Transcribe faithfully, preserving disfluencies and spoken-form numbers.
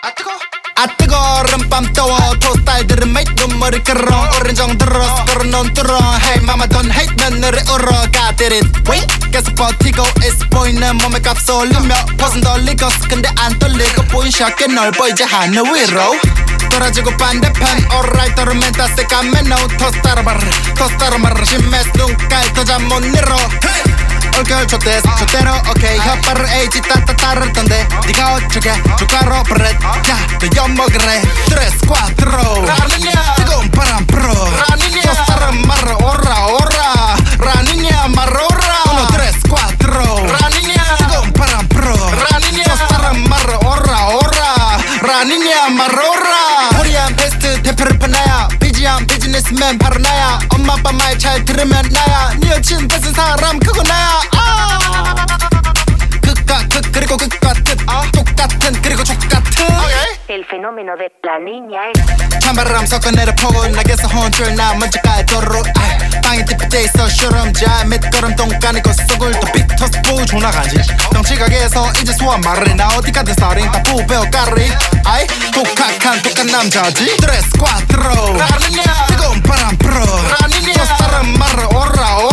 아 뜨거 아 뜨거 름밤 떠워 토스타일들은 메이트 눈물이 끓어 오른 정들어 스포른 눈 뚫어 Hey mama don't hate 며느리 울어 God did it Wait 계속 버티고 있어 보이는 몸에 값 올리며 벗은 돌리고 근데 안 떨리고 보인 샷게 넓어 이제 하늘 위로 떨어지고 반대편 Alright 떨으면 따스 까면 No 토스 따라 말아 토스 따라 말아 심해서 눈깔 더 잠 못 내려 올겨울 좆대 좆대로 오케이 혓바를 에이지 따따 따르던데 니가 어쩌게 조가로 브렛 야너 엿먹으래 드레스 꽈트로 라니냐 뜨거운 바람 불어 라니냐 토스 따라 말아 오라 오라 라니냐 말아 오라 오너 드레스 꽈트로 라니냐 뜨거운 바람 불어 라니냐 토스 따라 말아 오라 오라 라니냐 말아 오라 코리안 베스트 대표를 펴나야 비지한 비즈니스맨 바로 나야 엄마 아빠 말 잘 들으면 나야 네 여친 뺏은 사람 그거 나야 아 극과 극 그리고 극과 뜻 아 똑같은 그리고 족같은 El fenómeno de la niña 찬바람 섞어내려 포근하게서 혼줄 나 먼저 깔도록 방이 뒷부대 있어 쇼럼자 밑거름 똥까니고 속을 또 빅터스 부 조나가지 덩치가게에서 이제 소화 말을 나 어디 가든 스타링 다 부배워 까리 아이 독학한 독한 남자지 드레스 꽈트로 라니냐 뜨거운 바람 불어 라니냐 토스 따라 말아 오라